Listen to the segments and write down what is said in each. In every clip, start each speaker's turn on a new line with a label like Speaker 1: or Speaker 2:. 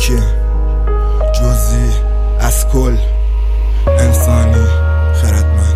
Speaker 1: یکی جزئی از کل انسانی خردمند.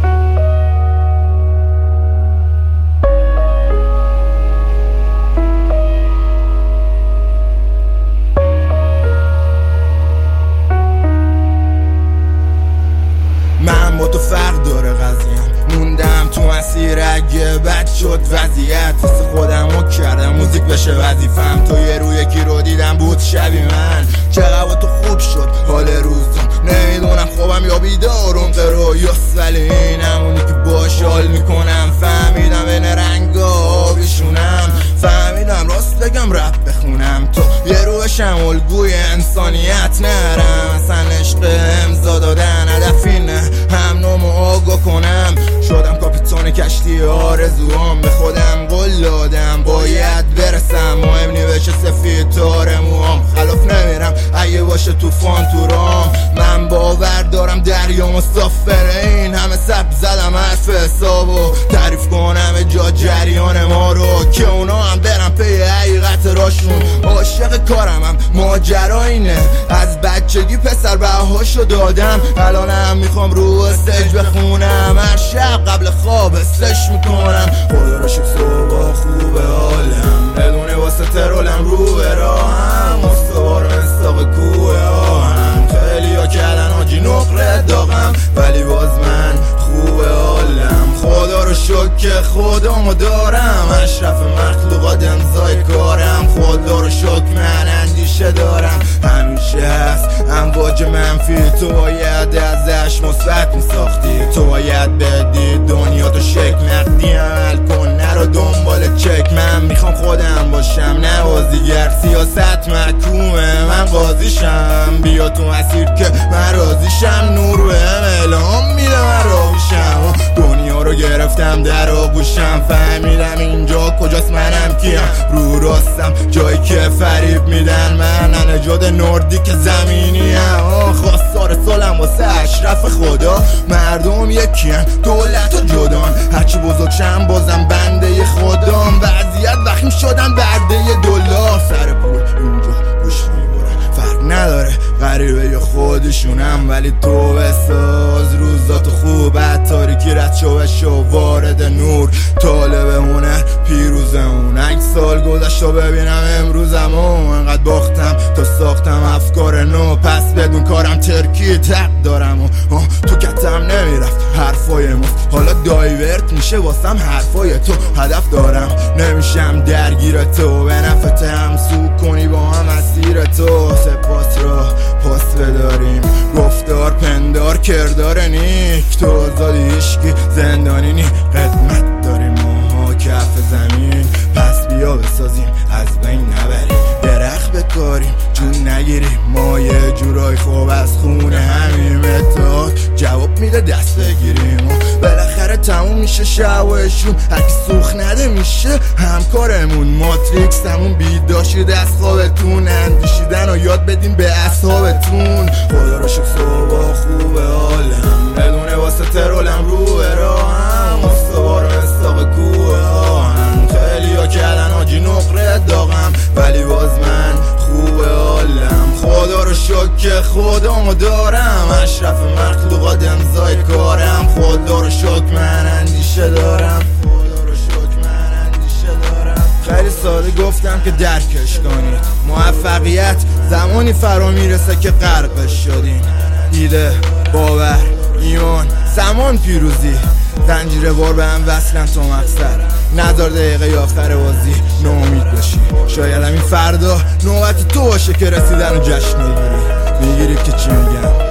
Speaker 1: من با تو فرق داره قضیه‌ام، موندم تو مسیر اگه بد شد وضعیت، حس خودمو کردم موزیک بشه وظیفم. تو یه رو یکی رو دیدم بود شبیه من، چقدر تو خوب شد حال روزم، نمیدونم خوابم یا بیدارم قرویاس، ولی این همونی که باش حال میکنم. فهمیدم بین رنگا آبیشونم، فهمیدم راست بگم رپ بخونم. تو یه رو بشم الگوی انسانیت نرم، اصلا عشق امضا دادن هدف اینه هم نومو آگاه کنم. شدم کاپیتان کشتی آرزوام، به خودم قول دادم باید برسم، مهم نی بشه سفید تار موام. خلاف نمیرم اگه باشه طوفان تو رام، من باور دارم دریا مسافره. این همه سب زدم حرف حسابو تعریف کنم جا جریان ما رو، که اونا هم برم پی حقیقت راشون. عاشق کارمم ماجرا اینه، از بچگی پسر بهاشو دادم، الانم میخوام رو استیج بخونم. هر شب قبل خواب استش میکنم، خدا رو شکر صبح خوبه حالم، بدونه واسه ترولم رو به راهم، مستوار مستاق کوه آهم. خیلی ها کردن آجی نقره داغم، ولی باز من خوبه حالم. خدا رو شکر که خودمو دارم، اشرف مخلوقات امضای کارم. خدا رو شکر من اندیشه دارم، همیشه هست امواج منفی، تو باید ازش مثبت میساختی. تو باید بدی دنیا تو شک، نقدی عمل کن نرو دنبال چک. من میخوام خودم باشم نه بازیگر، سیاست محکومه من قاضیشم. بیا تو مسیر که من راضیشم، نور بهم الهام میده من راهیشم. دنیا رو گرفتم در آغوشم، فهمیدم اینجا کجاست منم کیم. رو راستم جایی که فریب میدن، من نجاد نوردیک زمینیم. خواستار سالم واسه اشرف خدا، مردم یکیان دولت و جدان. هرچی بزرگشم بازم بنده خودم، وضعیت وخیم شدم برده دلار. سر پول اینجا گوش میبرن فرق نداره غریبه یا خودشونم، ولی تو بساز روزاتو خوب. تاریکی رد شو وارد نور، طالب هنر پیروزمون. 8 سال گذشت و ببینم امروزمو، انقدر باختم تا ساختم افکار نو. پس بدون کارم ترکی تق دارم و تو کتم نمیرفت حرفای ما، حالا دایورت میشه واسم حرفای تو. هدف دارم نمیشم درگیر تو، به نفت هم سو کنی با هم مسیر تو. سپاس را پاس بداریم، گفتار پندار کردار نیک. تو آزادی عشقی زندانی نی، قدمت داریم ماها کف زمین. پس بیا بسازیم از بین نبریم، درخت بکاریم جون نگیریم. ما یه جورای خوب از خونه همیم، اتحاد جواب میده دست بگیریم. بالاخره تموم میشه شب و شوم، هرکی سوخ نده میشه همکارمون. ماتریکس همون بیداشید از خوابتون، اندیشیدن و یاد بدین به اصحابتون. خدا رو شکر صبح خوبه حالم، بدونه واسه ترولم رو به راهم، مستوار مستاق کوه آهم. خیلی ها کردن آجی نقره داغم، ولی باز من خوبه حالم. خدا رو شکر که خودمو دارم، اشرف مخلوقات امضای کارم. خدا رو شکر من اندیشه دارم، خدا رو شکر من اندیشه دارم. خیلی ساده گفتم که درکش کنید، موفقیت زمانی فرا میرسه که غرقش شدین. ایده، باور، ایمان، زمان پیروزی، زنجیره وار به هم وصلن تا مقصد. نذار دقیقه آخر بازی ناامید باشی، شاید همین فردا نوبت تو باشه که رسیدن و جشن میگیری که چی میگم.